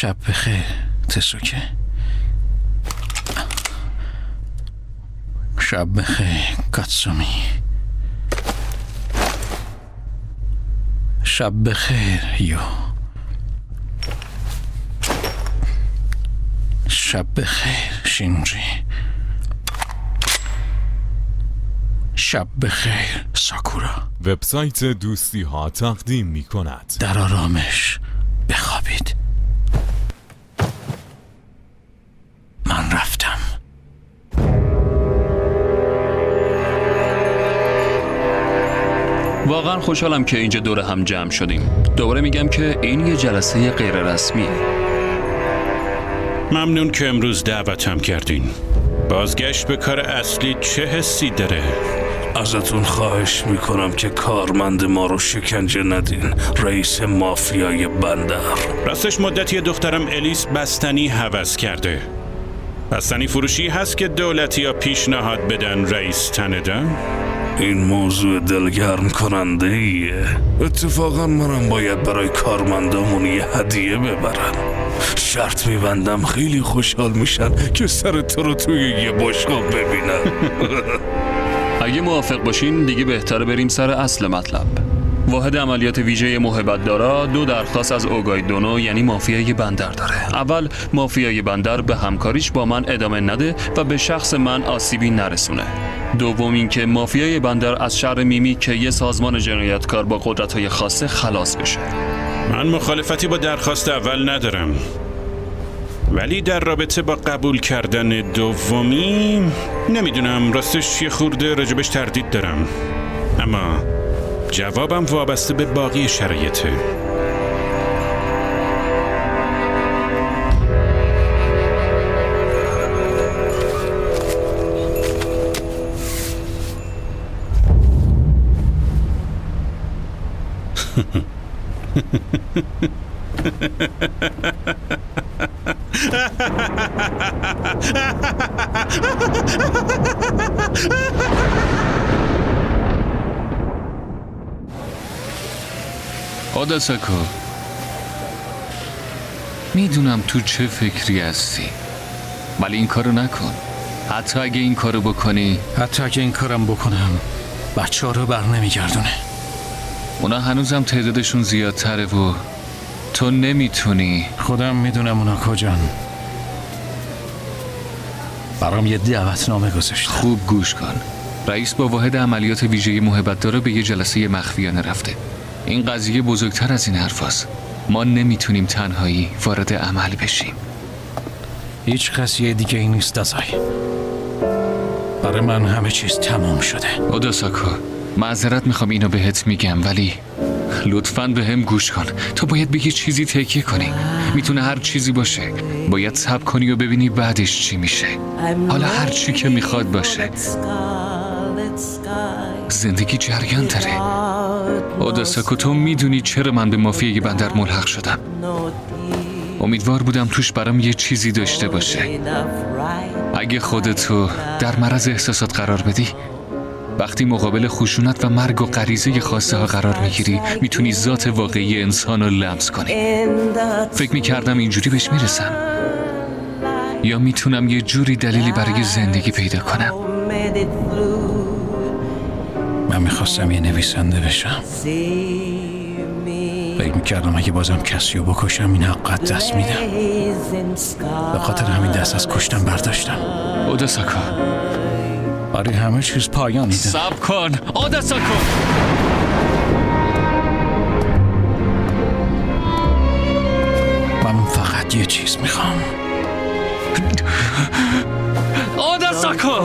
شب بخیر تسوکه. شب بخیر کاتسومی. شب بخیر یو. شب بخیر شینجی. شب بخیر ساکورا. وبسایت دوستی ها تقدیم می کند. در آرامش بخوابید. من رفتم. واقعا خوشحالم که اینجا دور هم جمع شدیم. دوباره میگم که این یه جلسه غیر رسمیه. ممنون که امروز دعوتم کردین. بازگشت به کار اصلی چه حسی داره؟ ازتون خواهش میکنم که کارمند ما رو شکنجه ندین. رئیس مافیای بندر. راستش مدتی دخترم الیس بستنی هوس کرده. بستنی فروشی هست که دولتی ها پیشنهاد بدن رئیس تندن؟ این موضوع دلگرم کننده ایه. اتفاقا منم باید برای کارمندامون یه هدیه ببرم. شرط میبندم خیلی خوشحال میشن که سر تو رو توی یه بشقاب ببینن. اگه موافق باشین دیگه بهتره بریم سر اصل مطلب. واحد عملیات ویژه محبت دارا 2 درخواست از اوگای دونو یعنی مافیای بندر داره. اول مافیای بندر به همکاریش با من ادامه نده و به شخص من آسیبی نرسونه. دوم این که مافیای بندر از شر میمی که یه سازمان جنایتکار با قدرت‌های خاصه خلاص بشه. من مخالفتی با درخواست اول ندارم، ولی در رابطه با قبول کردن دومی نمیدونم، راستش یه خورده راجبش تردید دارم، اما جوابم وابسته به باقی شرایطه. آداساکو، میدونم تو چه فکری هستی، ولی این کارو نکن. حتی اگه این کارو بکنی، حتی اگه این کارم بکنم بچه ها رو بر نمیگردونه. اونا هنوزم تعدادشون زیادتره و تو نمیتونی. خودم میدونم اونا کجان. برام یه دعوتنامه گذاشتن. خوب گوش کن. رئیس با واحد عملیات ویژه محبت داره به یه جلسه مخفیانه رفته. این قضیه بزرگتر از این حرفاست. ما نمیتونیم تنهایی وارد عمل بشیم. هیچ قضیه دیگه ای نیست دازای. برای من همه چیز تمام شده. آداساکو، معذرت میخوام اینو بهت میگم، ولی لطفاً به هم گوش کن. تو باید به یه چیزی تکیه کنی. میتونه هر چیزی باشه. باید صبر کنی و ببینی بعدش چی میشه. حالا هر چی که میخواد باشه. زندگی جریان داره. آداساکو، تو میدونی چرا من به مافیای بندر ملحق شدم. امیدوار بودم توش برام یه چیزی داشته باشه. اگه خودتو در معرض احساسات قرار بدی، وقتی مقابل خشونت و مرگ و غریزه خواسته ها قرار میگیری، میتونی ذات واقعی انسان رو لمس کنی. فکر میکردم اینجوری بهش میرسم، یا میتونم یه جوری دلیلی برای زندگی پیدا کنم. من میخواستم یه نویسنده بشم. فکر میکردم اگه بازم کسی رو بکشم این حق دست میدم. به خاطر همین دست از کشتن برداشتم. آداساکو، برای همه چیز پایانی ده. صبر کن آداساکو. من فقط یه چیز میخوام. آداساکو،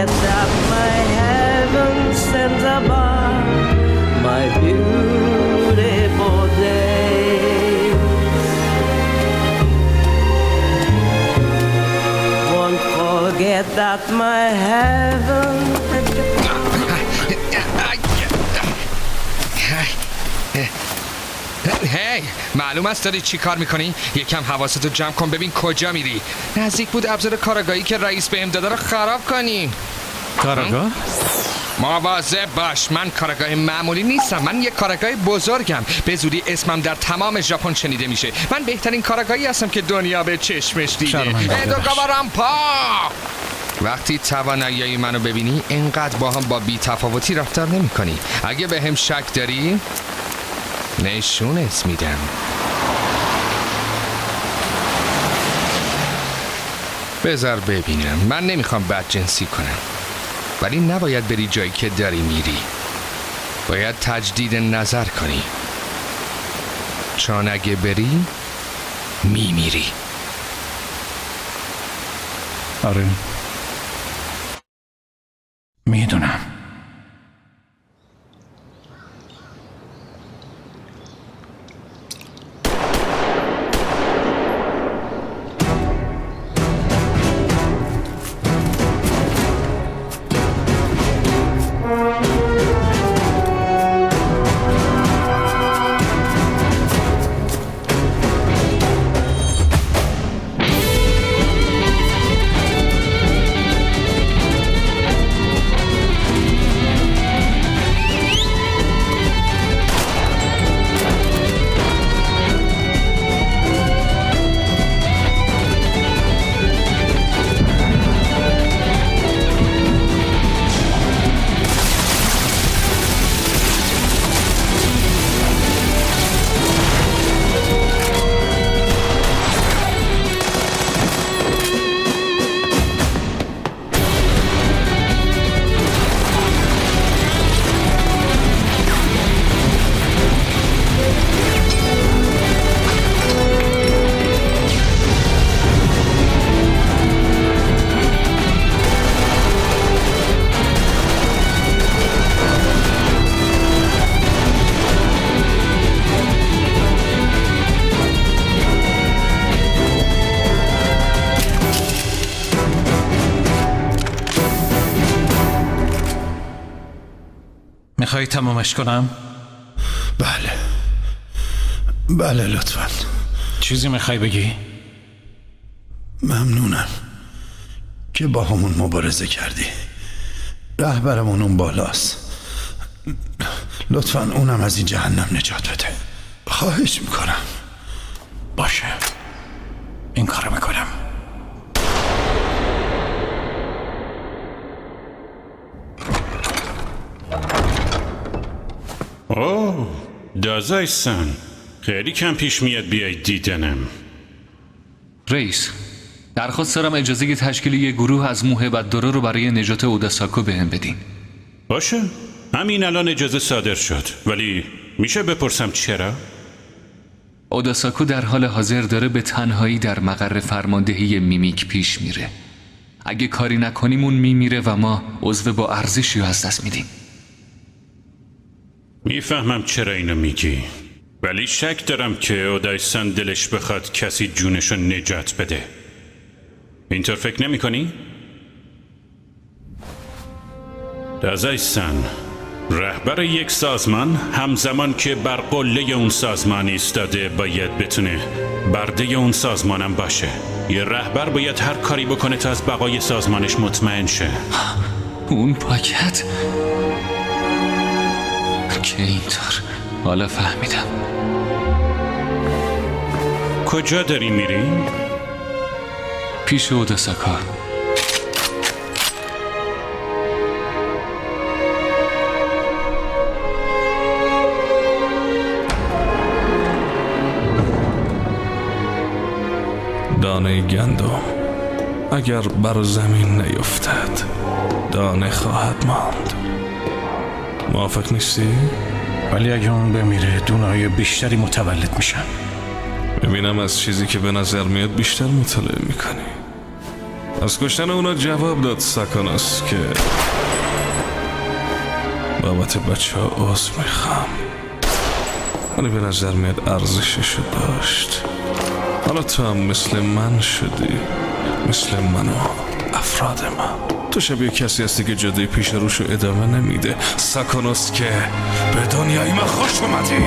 that my heaven. هی، معلوم است داری چی کار میکنی؟ یکم حواستو جمع کن ببین کجا میری. نزدیک بود ابزار کاراگاهی که رئیس بهم داده رو خراب کنی. کاراگاه؟ مواظب باش، من کارگاه معمولی نیستم، من یک کارگاه بزرگم. به زودی اسمم در تمام ژاپن شنیده میشه. من بهترین کارگاهی هستم که دنیا به چشمش دیده. ادوگاوارم پا! وقتی توانایی منو ببینی اینقدر با هم با بی تفاوتی رفتار نمی کنی. اگه به هم شک داری نشونت میدم. بذار ببینم. من نمیخوام بدجنسی کنم، ولی نباید بری جایی که داری میری. باید تجدید نظر کنی، چون اگه بری میمیری. آره میدونم. میخوای تمامش کنم؟ بله لطفاً. چیزی میخوای بگی؟ ممنونم که با همون مبارزه کردی. رهبرمون اون بالاست. لطفاً اونم از این جهنم نجات بده. خواهش میکنم. باشه، این کارو میکنم. اوه دازایسان، خیلی کم پیش میاد بیای دیدنم. رئیس، درخواست دارم اجازه تشکیل یک گروه از موهبت‌دارا رو برای نجات اوداساکو بهم بدین. باشه، همین الان اجازه صادر شد، ولی میشه بپرسم چرا؟ اوداساکو در حال حاضر داره به تنهایی در مقر فرماندهی میمیک پیش میره. اگه کاری نکنیم اون میمیره و ما عضو با ارزشی رو از دست میدیم. میفهمم چرا اینو میگی، ولی شک دارم که اودایسان دلش بخواد کسی جونشو نجات بده. اینطور فکر نمی کنی؟ دازایسان، رهبر یک سازمان همزمان که بر قله اون سازمان ایستاده باید بتونه برده اون سازمانم باشه. یه رهبر باید هر کاری بکنه تا از بقای سازمانش مطمئن شه. اون پاکت که اینطور. حالا فهمیدم. کجا داری میری؟ پیش اوداساکا. دانه گندم اگر بر زمین نیفتد دانه خواهد ماند. موافق نیستی؟ ولی اگه اون بمیره دونه‌های بیشتری متولد میشن. ببینم از چیزی که به نظر میاد بیشتر مطالعه میکنی. از کشتن اونا جواب داد ساکانوس که بابت بچه ها عذر میخوام، ولی به نظر میاد ارزششو داشت. حالا تو هم مثل من شدی، مثل من و افراد من. تو شبیه کسی هستی که جاده پیش روشو ادامه نمیده. ساکانوس که به دنیای من خوش اومدی.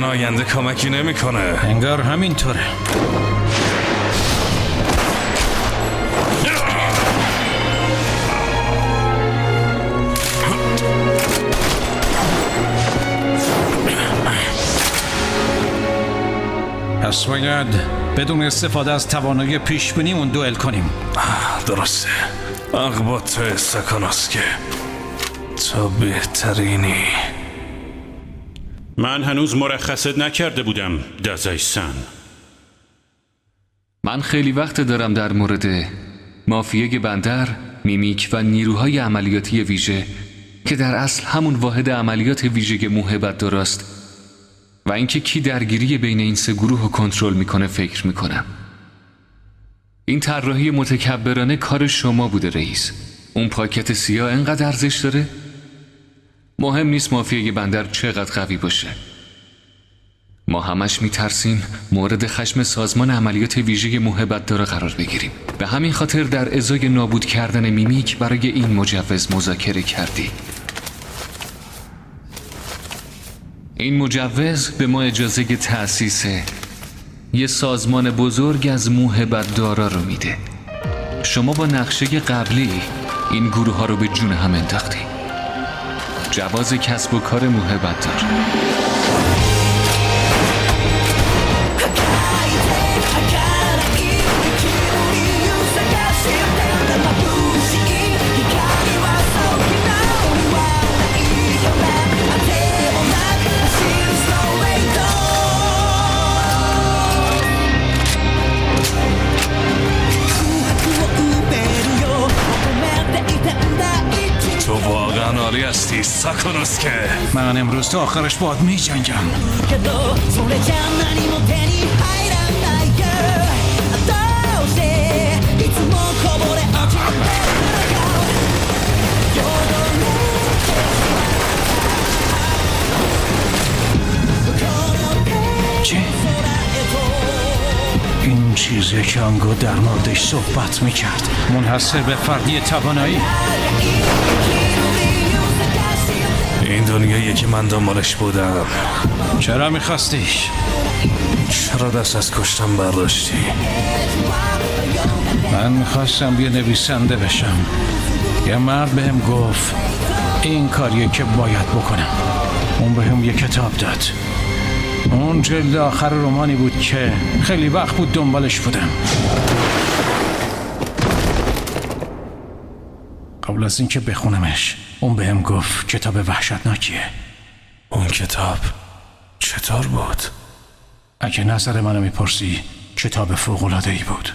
آینده کمکی نمیکنه. انگار همینطوره. پس باید بدون استفاده از توانایی پیش بینی اون دوئل کنیم. درسته. با تو ساکاناسکه، تو بهترینی. من هنوز مرخصت نکرده بودم دازای-سان. من خیلی وقت دارم در مورد مافیای بندر، میمیک و نیروهای عملیاتی ویژه که در اصل همون واحد عملیات ویژه موهبت داراست و اینکه کی درگیری بین این سه گروه رو کنترل میکنه فکر میکنم. این طراحی متکبرانه کار شما بوده رئیس. اون پاکت سیاه انقدر ارزش داره؟ مهم نیست مافیای بندر چقدر قوی باشه. ما همش میترسیم مورد خشم سازمان عملیات ویژه موهبت داره قرار بگیریم. به همین خاطر در ازای نابود کردن میمیک برای این مجوز مذاکره کردی. این مجوز به ما اجازه تأسیس یه سازمان بزرگ از موهبت دارا رو میده. شما با نقشه قبلی این گروه ها رو به جون هم انداختی. جواز کسب و کار موهبت دار. تو واقعا عالی هستی ساکاناسکه. من امروز تا آخرش باید می جنگم. چه؟ این چیزی که آنگو در موردش صحبت میکرد منحصر به فردی توانایی. این دنیایی که من دنبالش بودم. چرا میخواستیش؟ چرا دست از کشتن برداشتی؟ من میخواستم یه نویسنده بشم. یه مرد بهم گفت این کاریه که باید بکنم. اون بهم یه کتاب داد. اون جلد آخر رمانی بود که خیلی وقت بود دنبالش بودم. قبل از اینکه بخونمش اون بهم گفت کتاب وحشتناکیه. اون کتاب چطور بود؟ اگه نظر منو میپرسی کتاب فوق‌العاده‌ای بود.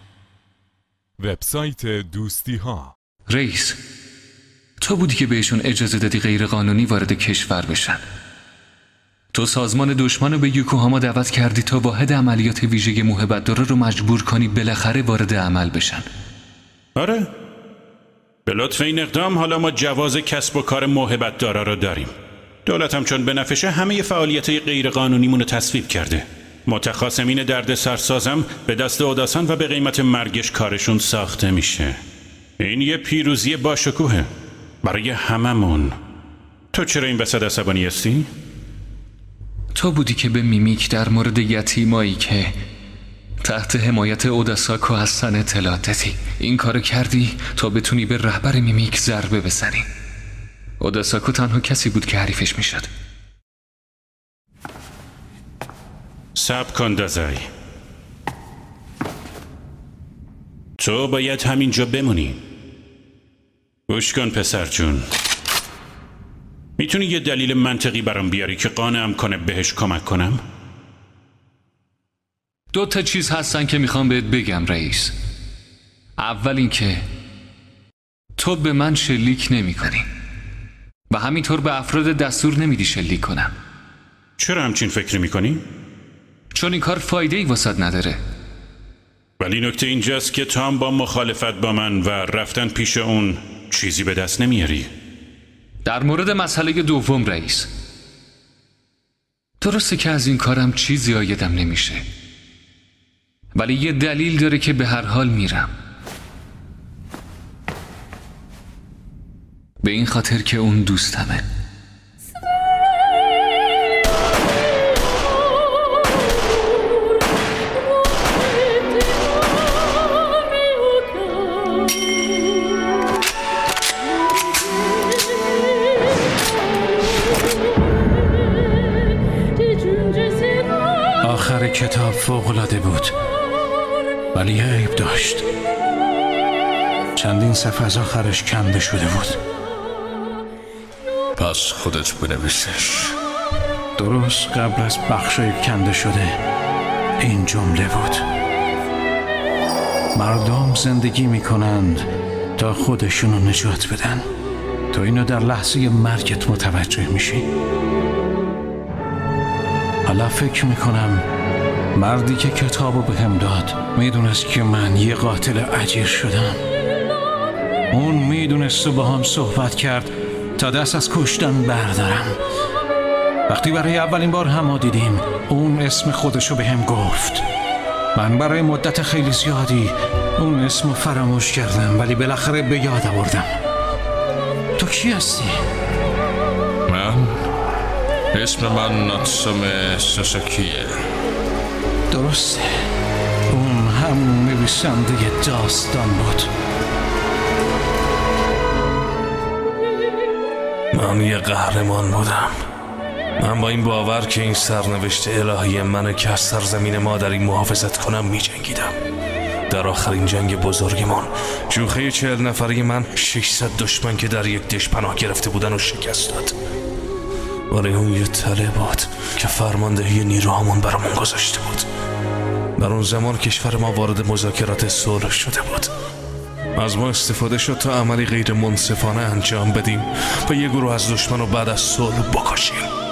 وبسایت دوستی ها. رئیس، تو بودی که بهشون اجازه دادی غیر قانونی وارد کشور بشن. تو سازمان دشمن رو به یوکوهاما دعوت کردی تا واحد عملیات ویژه موهبت داره رو مجبور کنی بالاخره وارد عمل بشن. آره، به لطف این اقدام حالا ما جواز کسب و کار موهبت دارا رو داریم. دولت هم چون بنفشه همه فعالیت‌های غیر قانونیمون رو تصویب کرده. متخاصمین درد سرسازم به دست اوداسان و به قیمت مرگش کارشون ساخته میشه. این یه پیروزی باشکوهه برای هممون. تو چرا این وسط عصبانی هستی؟ تو بودی که به میمیک در مورد یتیمایی که تحت حمایت اوداساکو هستن اطلاع دادی. این کارو کردی تا بتونی به رهبر میمیک ضربه بزنی. اوداساکو تنها کسی بود که حریفش میشد. صبر کن دازای. تو باید همینجا بمونی. گوش کن پسر جون. میتونی یه دلیل منطقی برام بیاری که قانعم کنه بهش کمک کنم؟ 2 چیز هستن که میخوام بهت بگم رئیس. اول اینکه تو به من شلیک نمی کنی و همینطور به افراد دستور نمیدی شلیک کنم. چرا همچین فکری میکنی؟ چون این کار فایده‌ای واسط نداره. ولی نکته اینجاست که تو هم با مخالفت با من و رفتن پیش اون چیزی به دست نمیاری. در مورد مسئله دوم رئیس، درسته که از این کارم چیزی آیدم نمیشه، ولی یه دلیل داره که به هر حال میرم. به این خاطر که اون دوستمه. کتاب فوق‌العاده بود، ولی عیب داشت. چندین صفحه از آخرش کنده شده بود. پس خودت بنویسش. درست قبل از بخشای کنده شده این جمله بود: مردم زندگی میکنند تا خودشونو نجات بدن. تو اینو در لحظه مرگت متوجه میشی. حالا فکر میکنم مردی که کتابو بهم داد میدونست که من یه قاتل اجیر شدم. اون میدونست و با هم صحبت کرد تا دست از کشتن بردارم. وقتی برای اولین بار هم دیدیم اون اسم خودشو بهم گفت. من برای مدت خیلی زیادی اون اسمو فراموش کردم، ولی بالاخره به یاد آوردم. تو کی هستی؟ اسم من ناتسومه ساساکیه. درسته، اون همون نویسنده داستان بود. من یه قهرمان بودم. من با این باور که این سرنوشت الهی منه که از سرزمین مادری محافظت کنم می جنگیدم. در آخرین جنگ بزرگمان جوخه 40 نفری من 600 دشمن که در یک دشت پناه گرفته بودن و شکست داد. ولی اون یه تله بود که فرماندهی نیروهامون برامون گذاشته بود. در اون زمان کشور ما وارد مذاکرات صلح شده بود. از ما استفاده شد تا عملی غیر منصفانه انجام بدیم و یه گروه از دشمن رو بعد از صلح بکشیم.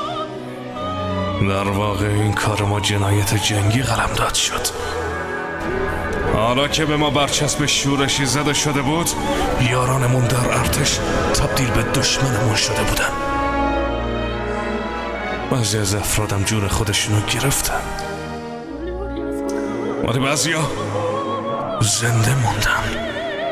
در واقع این کار ما جنایت جنگی قلمداد شد. حالا که به ما برچسب شورشی زده شده بود، یارانمون در ارتش تبدیل به دشمنمون شده بودن. بعضی از افرادم جون خودشونو گرفتن، ولی بعضیا زنده موندن.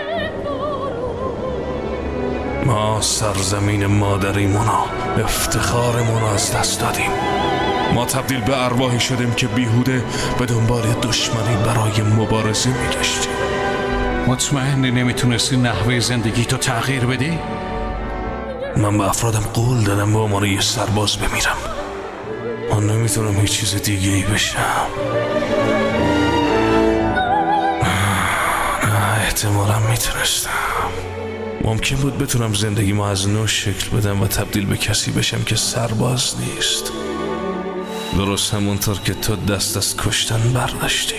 ما سرزمین مادریمونو، افتخارمونو از دست دادیم. ما تبدیل به ارواحی شدیم که بیهوده به دنبال دشمنی برای مبارزه میگشتیم. مطمئنی نمیتونستی نحوه زندگی تو تغییر بدی؟ من به افرادم قول دادم به عنوان یه سرباز بمیرم. من نمیتونم هیچ چیز دیگه ای بشم. نه، احتمالا میتونستم. ممکن بود بتونم زندگی ما از نو شکل بدم و تبدیل به کسی بشم که سرباز نیست. درست همونطور که تو دست از کشتن برداشتی.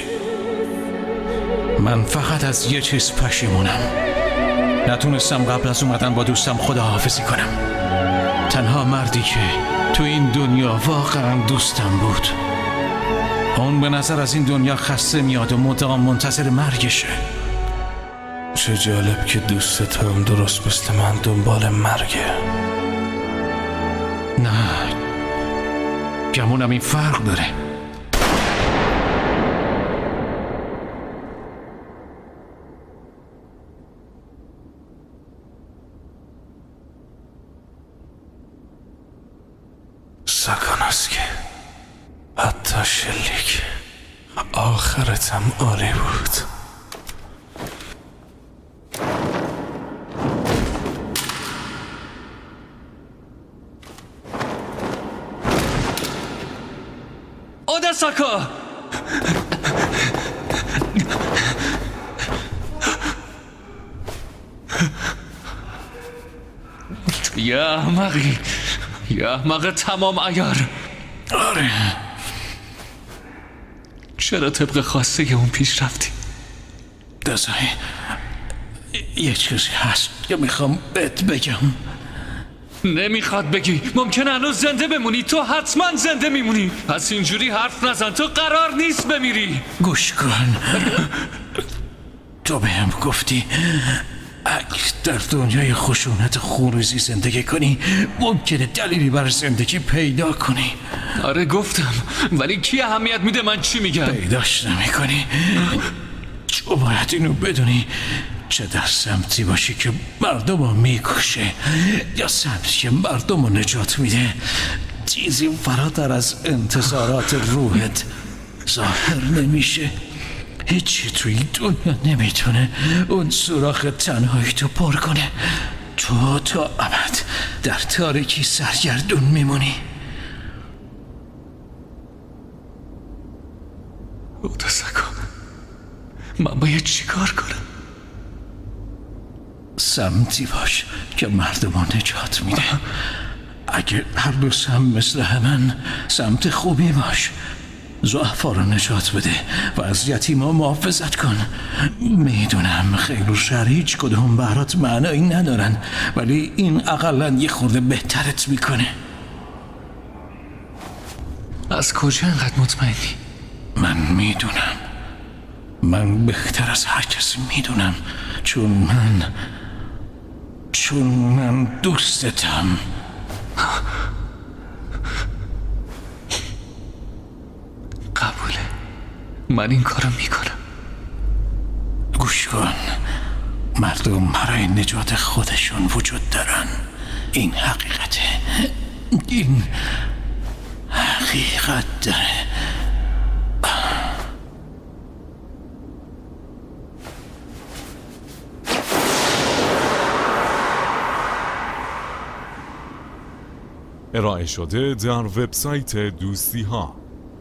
من فقط از یه چیز پشیمونم. نتونستم قبل از اومدن با دوستم خداحافظی کنم. تنها مردی که تو این دنیا واقعا دوستم بود. اون به نظر از این دنیا خسته میاد و مدام منتظر مرگشه. چه جالب که دوست تو هم درست مثل من دنبال مرگه. نه، گمونم این فرق داره. ساکاناسکی، حتی شلیک، آخرتم عالی بود. اوداساکا! یه احمقی، یه احمق تمام عیار. آره، چرا طبق خواسته اون پیش رفتی؟ دزای یه چیزی هست که میخوام بهت بگم. نمیخواد بگی. ممکنه هنوز زنده بمونی. تو حتما زنده میمونی. پس اینجوری حرف نزن. تو قرار نیست بمیری. گوش کن. تو بهم گفتی اگه در دنیای خشونت خونریزی زندگی کنی ممکنه دلیلی برای زندگی پیدا کنی. آره گفتم، ولی کی اهمیت میده من چی میگم؟ پیداش نمی کنی. تو باید اینو بدونی، چه در سمتی باشی که مردم رو میکشه یا سمتی که مردم رو نجات میده، چیزی فراتر از انتظارات روحت ظاهر نمیشه. هیچی توی این دنیا نمیتونه اون سوراخ تنهایی تو پر کنه. تو تا ابد در تاریکی سرگردون میمونی. اوداساکو، من باید چی کار کنم؟ سمتی باش که مردم نجات میده. اگه هر دو سم مثل همن، سمت خوبی باش. ضعفا رو نجات بده و از یتیما محافظت کن. میدونم خیر و شر هیچ کدوم برات معنایی ندارن، ولی این اقلا یه خورده بهترت میکنه. از کجا انقدر مطمئنی؟ من میدونم. من بهتر از هر کسی میدونم، چون من دوستتم. قبوله، من این کارو میکنم. گوش کن، مردم برای نجات خودشون وجود دارن. این حقیقته. این حقیقت داره. ارائه شده در وبسایت دوستی ها.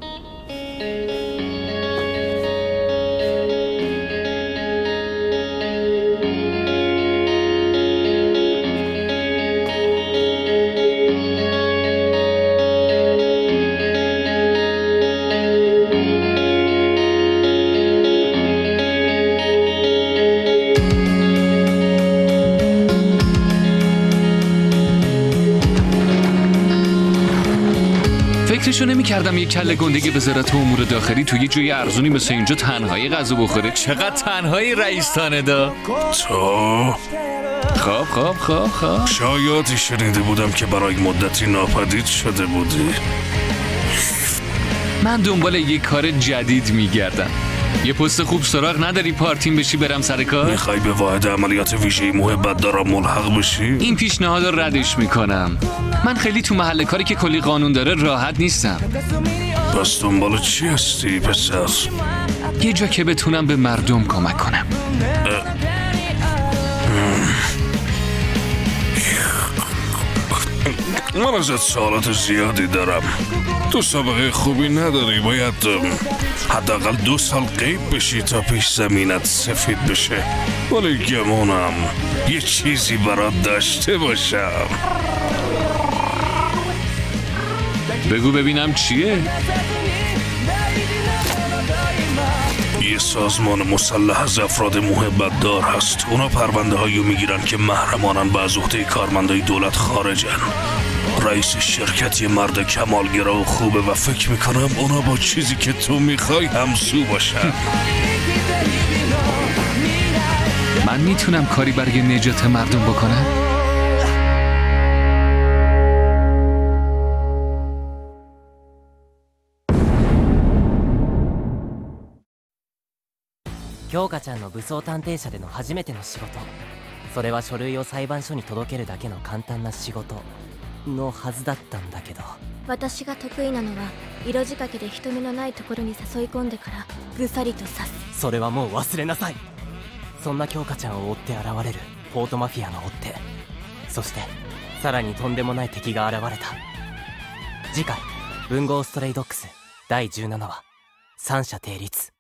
فکرشو نمی کردم یک کله گندگی وزارت امور داخلی توی جای ارزونی مثل اینجا تنهایی غذا بخوره. چقدر تنهایی رئیس تاندا. تو خب شایدی شنیده بودم که برای مدتی ناپدید شده بودی. من دنبال یک کار جدید میگردم. یه پست خوب سراغ نداری پارتیم بشی برم سر کار؟ میخوای به واحد عملیات ویژه محبت دارا ملحق بشی؟ این پیشنهاد رو ردش میکنم. من خیلی تو محل کاری که کلی قانون داره راحت نیستم. پس دنبال چی هستی پسر؟ یه جا که بتونم به مردم کمک کنم. من ازت سوالات زیادی دارم. تو سابقه خوبی نداری، باید حداقل 2 سال غیب بشی تا پیش زمینت سفید بشه. ولی گمونم یه چیزی برات داشته باشم. بگو ببینم چیه؟ یه سازمان مسلح از افراد محبت دار هست. اونا پرونده هایی میگیرن که محرمانن و از عهده کارمندای دولت خارجن. رئیس شرکت یه مرد کمالگرا و خوبه و فکر میکنم اونا با چیزی که تو میخوای همسو باشن. من میتونم کاری برای نجات مردم بکنم؟ 京香ちゃんの武装探偵社での初めての仕事、それは書類を裁判所に届けるだけの簡単な仕事のはずだったんだけど、 私が得意なのは色仕掛けで人目のないところに誘い込んでからぐさりと刺す。 それはもう忘れなさい。そんな京香ちゃんを追って現れるポートマフィアの追っ手、そしてさらにとんでもない敵が現れた。次回文豪ストレイドッグス第17話、三者定律。